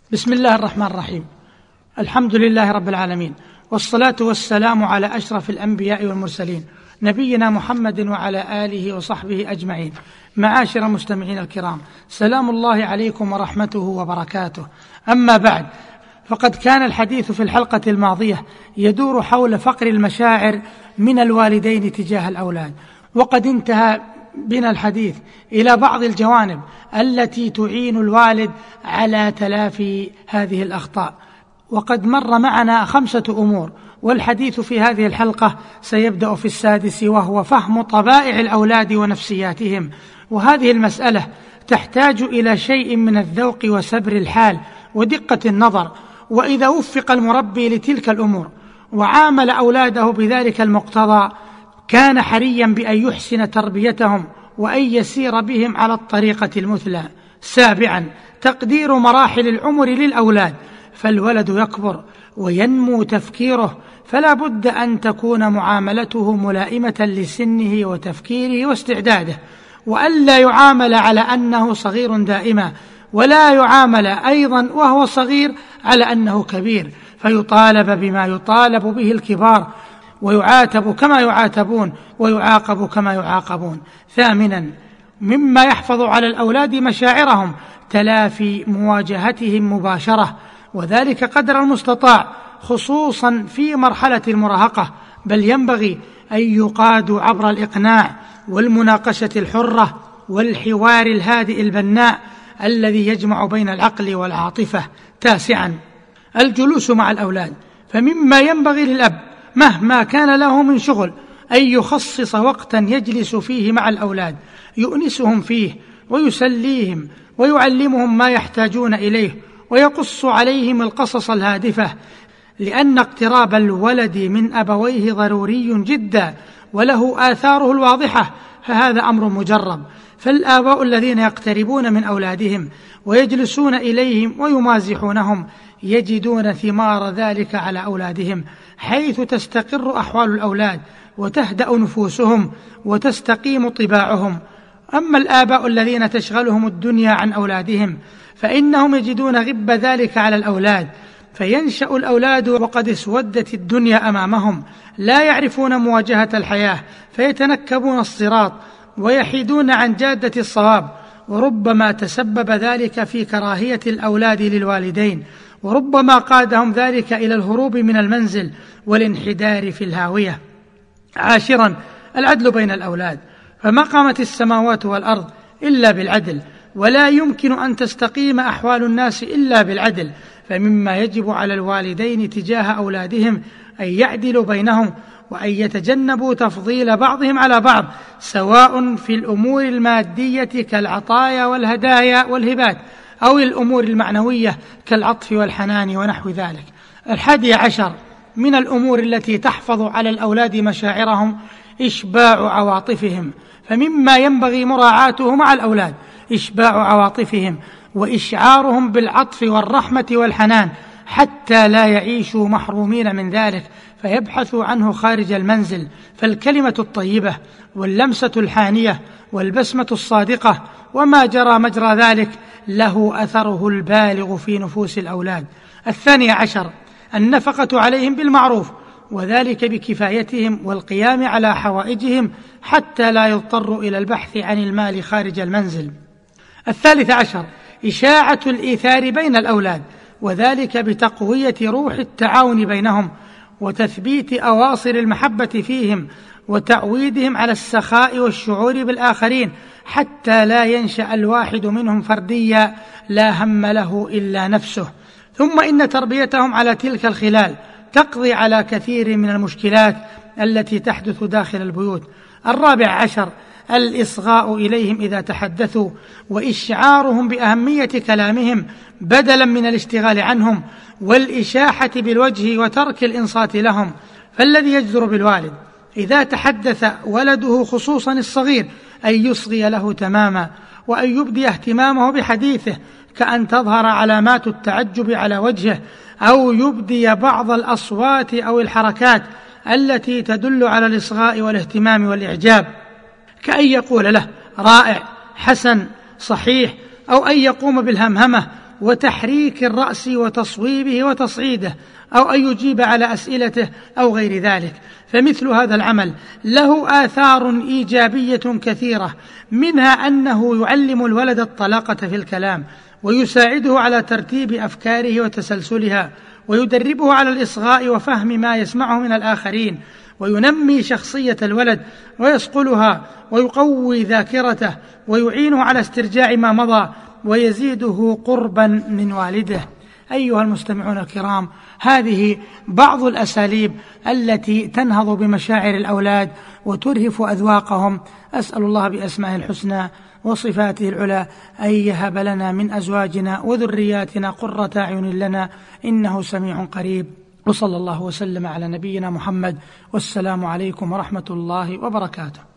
بسم الله الرحمن الرحيم. الحمد لله رب العالمين، والصلاة والسلام على أشرف الأنبياء والمرسلين، نبينا محمد وعلى آله وصحبه أجمعين. معاشر المستمعين الكرام، سلام الله عليكم ورحمته وبركاته. أما بعد، فقد كان الحديث في الحلقة الماضية يدور حول فقر المشاعر من الوالدين تجاه الأولاد، وقد انتهى بنا الحديث إلى بعض الجوانب التي تعين الوالد على تلافي هذه الأخطاء. وقد مر معنا 5 أمور، والحديث في هذه الحلقة سيبدأ في السادس، وهو فهم طبائع الأولاد ونفسياتهم. وهذه المسألة تحتاج إلى شيء من الذوق وسبر الحال ودقة النظر، وإذا وفق المربي لتلك الأمور وعامل أولاده بذلك المقتضى كان حريا بأن يحسن تربيتهم وأن يسير بهم على الطريقة المثلى. 7، تقدير مراحل العمر للأولاد، فالولد يكبر وينمو تفكيره، فلا بد أن تكون معاملته ملائمة لسنه وتفكيره واستعداده، وألا يعامل على أنه صغير دائما، ولا يعامل أيضا وهو صغير على أنه كبير فيطالب بما يطالب به الكبار، ويعاتب كما يعاتبون، ويعاقب كما يعاقبون. 8، مما يحفظ على الأولاد مشاعرهم تلافي مواجهتهم مباشرة، وذلك قدر المستطاع، خصوصا في مرحلة المراهقة، بل ينبغي أن يقادوا عبر الإقناع والمناقشة الحرة والحوار الهادئ البناء الذي يجمع بين العقل والعاطفة. 9، الجلوس مع الأولاد، فمما ينبغي للأب مهما كان له من شغل أن يخصص وقتا يجلس فيه مع الأولاد، يؤنسهم فيه ويسليهم ويعلمهم ما يحتاجون إليه، ويقص عليهم القصص الهادفة، لأن اقتراب الولد من أبويه ضروري جدا وله آثاره الواضحة، فهذا أمر مجرب. فالآباء الذين يقتربون من أولادهم ويجلسون إليهم ويمازحونهم يجدون ثمار ذلك على أولادهم، حيث تستقر أحوال الأولاد وتهدأ نفوسهم وتستقيم طباعهم. أما الآباء الذين تشغلهم الدنيا عن أولادهم فإنهم يجدون غب ذلك على الأولاد، فينشأ الأولاد وقد اسودت الدنيا أمامهم، لا يعرفون مواجهة الحياة، فيتنكبون الصراط ويحيدون عن جادة الصواب، وربما تسبب ذلك في كراهية الأولاد للوالدين، وربما قادهم ذلك إلى الهروب من المنزل والانحدار في الهاوية. 10، العدل بين الأولاد، فما قامت السماوات والأرض إلا بالعدل، ولا يمكن أن تستقيم أحوال الناس إلا بالعدل، فمما يجب على الوالدين تجاه أولادهم أن يعدلوا بينهم، وأن يتجنبوا تفضيل بعضهم على بعض، سواء في الأمور المادية كالعطايا والهدايا والهبات، أو الأمور المعنوية كالعطف والحنان ونحو ذلك. 11، من الأمور التي تحفظ على الأولاد مشاعرهم إشباع عواطفهم، فمما ينبغي مراعاته مع الأولاد إشباع عواطفهم وإشعارهم بالعطف والرحمة والحنان، حتى لا يعيشوا محرومين من ذلك فيبحثوا عنه خارج المنزل. فالكلمة الطيبة واللمسة الحانية والبسمة الصادقة وما جرى مجرى ذلك له أثره البالغ في نفوس الأولاد. 12، النفقة عليهم بالمعروف، وذلك بكفايتهم والقيام على حوائجهم حتى لا يضطروا إلى البحث عن المال خارج المنزل. 13، إشاعة الإيثار بين الأولاد، وذلك بتقوية روح التعاون بينهم وتثبيت أواصر المحبة فيهم وتعويدهم على السخاء والشعور بالآخرين، حتى لا ينشأ الواحد منهم فرديا لا هم له إلا نفسه. ثم إن تربيتهم على تلك الخلال تقضي على كثير من المشكلات التي تحدث داخل البيوت. 14، الإصغاء إليهم إذا تحدثوا، وإشعارهم بأهمية كلامهم بدلا من الاشتغال عنهم والإشاحة بالوجه وترك الإنصات لهم. فالذي يجدر بالوالد إذا تحدث ولده خصوصا الصغير أن يصغي له تماما، وأن يبدي اهتمامه بحديثه، كأن تظهر علامات التعجب على وجهه، أو يبدي بعض الأصوات أو الحركات التي تدل على الإصغاء والاهتمام والإعجاب، كأن يقول له رائع، حسن، صحيح، أو أن يقوم بالهمهمة وتحريك الرأس وتصويبه وتصعيده، أو أن يجيب على أسئلته أو غير ذلك. فمثل هذا العمل له آثار إيجابية كثيرة، منها أنه يعلم الولد الطلاقة في الكلام، ويساعده على ترتيب أفكاره وتسلسلها، ويدربه على الإصغاء وفهم ما يسمعه من الآخرين، وينمي شخصية الولد ويصقلها، ويقوي ذاكرته، ويعينه على استرجاع ما مضى، ويزيده قربا من والده. أيها المستمعون الكرام، هذه بعض الأساليب التي تنهض بمشاعر الأولاد وترهف أذواقهم. أسأل الله بأسمائه الحسنى وصفاته العلى أن يهب لنا من أزواجنا وذرياتنا قرة أعين لنا، إنه سميع قريب. وصلى الله وسلم على نبينا محمد، والسلام عليكم ورحمة الله وبركاته.